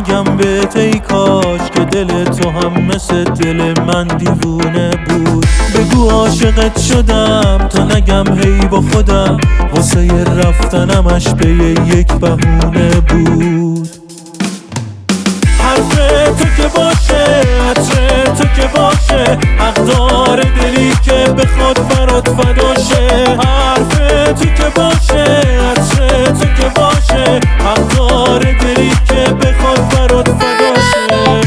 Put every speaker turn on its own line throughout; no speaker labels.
نگم بهت ای کاش که دل تو هم مثل دل من دیوونه بود. بگو عاشقت شدم تا نگم هی با خودم، واسه رفتنمش به یک بهونه بود. حرف تو که باشه، عطر تو که باشه، حق داره دلی که بخواد برات فدا شه. حرف تو که باشه، عطر تو که باشه، حق داره دلی که بخواد برات فدا شه.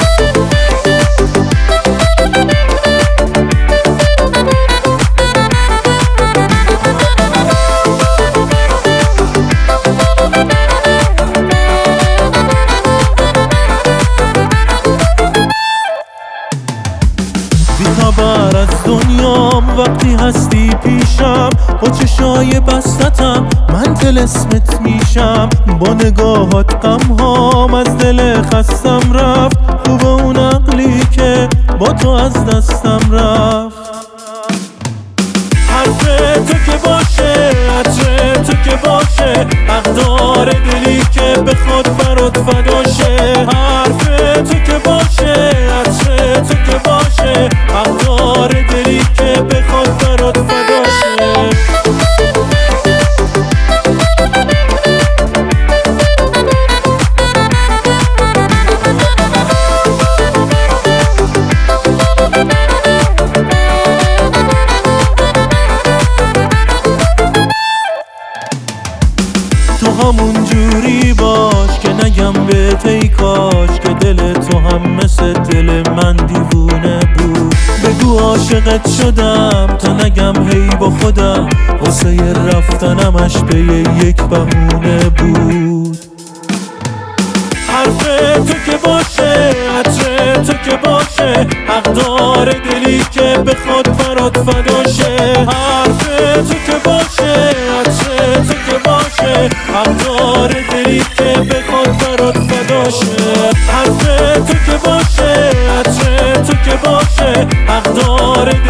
بی‌خبر از دنیام وقتی هستی پیشم، با چشای بستتم من طلسمت میشم. با نگاهات غمهام از دل خستم رفت، خوب اون عقلی که با تو از دستم رفت. حرف تو که باشه، عطر تو که باشه، حق داره دلی که بخواد برات فدا شه. حرف تو که باشه، عطر تو که باشه، حق داره دلی که بخواد برات فدا شه. تو همون جوری باش که نگم بهت ای کاش که دل تو هم مثل دل من دیوونه بود. بگو عاشقت شدم تا نگم هی با خودم، واسه رفتنمش به یک بهونه بود. حرف تو که باشه، عطر تو که باشه، حق داره دلی که بخواد برات فدا شه. حرف تو که باشه، عطر تو که باشه، حق داره دلی که بخواد برات فدا شه. حرف تو که باشه، عطر تو که باشه، حق داره